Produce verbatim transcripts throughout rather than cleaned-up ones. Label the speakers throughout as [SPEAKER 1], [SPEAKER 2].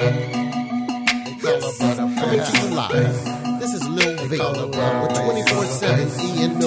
[SPEAKER 1] Coming to you live. This is Lil V with twenty-four seven E N T.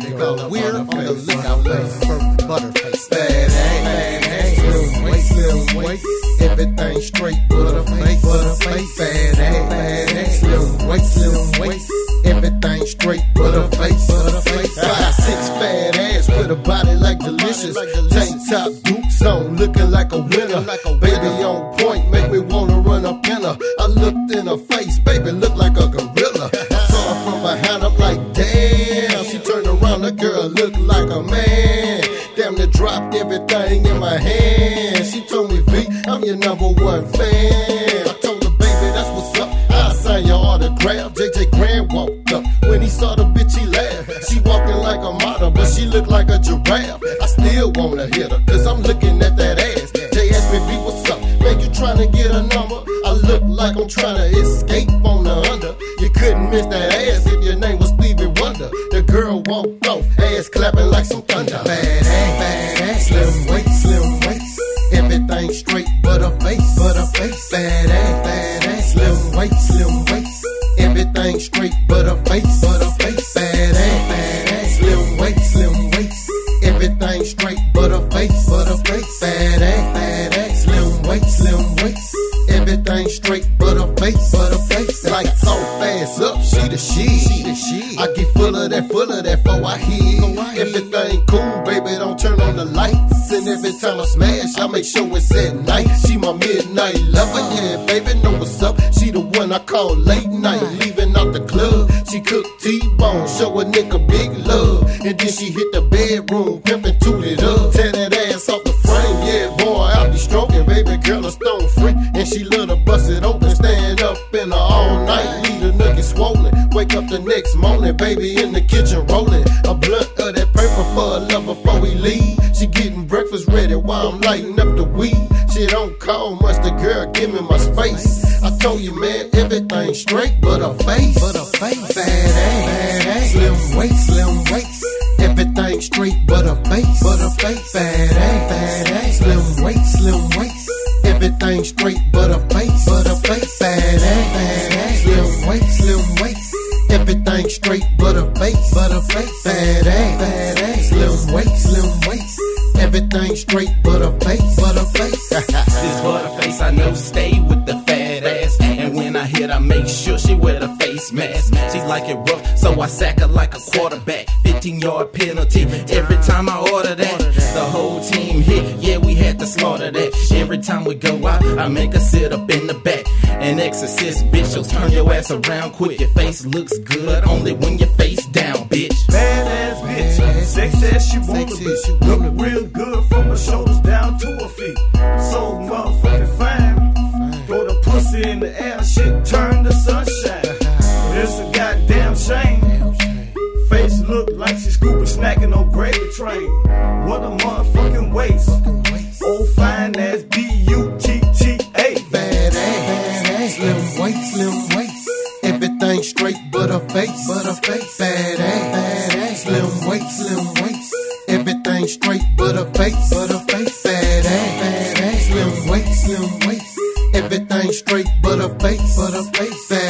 [SPEAKER 1] We're on the lookout for Butterface. Bad ass, slim waist, slim waist. Everything straight, Butterface, Butterface. Bad ass, slim waist, slim waist. Everything straight, Butterface, Butterface. Five, six, fat ass with a body like delicious. Tank top, dukes on, looking like a winner. Baby on point, make me wanna run up in her. I looked in her face, baby, look like a gorilla. I saw her from behind, I'm like, damn. She turned around, the girl looked like a man. Damn, they dropped everything in my hand. She told me, V, I'm your number one fan. I told her, baby, that's what's up. I'll sign your autograph. J J Graham walked up. When he saw the bitch, he laughed. She walking like a model, but she looked like a giraffe. I still wanna hit her, cause I'm looking at that ass. Jay asked me, V, what's up? Man, you tryna get a number? I look like I'm tryna escape on the under. You couldn't miss that ass if your name was Stevie Wonder. The girl walked off, ass clapping like some thunder. Bad ass, bad ass, slim waist, slim waist. Everything straight, but her face, but her face. Bad ass, bad ass, slim waist, slim waist. Everything straight, but her face, but her face. Bad ass, bad ass, slim waist, slim waist. Everything straight, but her face, but her face. Bad ass, bad ass, slim waist, slim waist. Everything straight, but her face, but her face. Lights off, ass up, she the shit. She the shit. I get full of that, full of that before I hit. Everything cool, baby, don't turn on the lights. And every time I smash, I make sure it's at night. She my midnight lover, yeah, baby, know what's up. She the one I call late night, leaving out the club. She cook T-bone, show a nigga big love. And then she hit the bedroom, pimpin' toot it up. Tear that ass off the frame, yeah, boy, I be stroking. Baby girl, a stone free, and she love to bust it open. Stand up in her all night, leave the nugget swollen. Wake up the next morning, baby in the kitchen rolling a blunt of that paper for a lover before we leave. She getting breakfast ready while I'm lighting up the weed. She don't call much, the girl give me my space. I told you, man, everything straight, but her face, but her face. Bad ass, bad ass, slim waist, slim waist. Everything straight, but her face, but her face. Bad ass, bad ass, slim waist, slim waist. Everything straight, but her face, but her face. Bad ass, bad ass, slim waist, slim waist. Everything straight, but her face, but her face. Bad ass, bad ass, slim waist, slim waist. Everything straight, but her face, but her face.
[SPEAKER 2] This Butterface I know stay with the fat ass. And when I hit, I make sure she wear the face mask. She's like it rough, so I sack her like a quarterback. fifteen yard penalty every time I order that. The whole team hit, yeah, we had to slaughter that. Every time we go out, I make her sit up in the back. An exorcist, bitch, so turn your ass around quick. Your face looks good only when your face down, bitch.
[SPEAKER 3] Badass bitch, sex as she wanna be. Look real good from her shoulders down to her feet. So motherfucking fine. Throw the pussy in the air, shit turn to sunshine. It's a goddamn shame. Face look like she scooping, snacking on gravy train. What a motherfucking waste. Old fine ass B U T T A.
[SPEAKER 1] Bad ass, slim waist, slim waist. Everything straight, but her face, but her face. Bad ass, bad ass, slim waist, slim waist. Everything straight, but her face, but her face. Bad ass, bad ass, slim waist, slim waist. Everything straight, but her face, but her face. Bad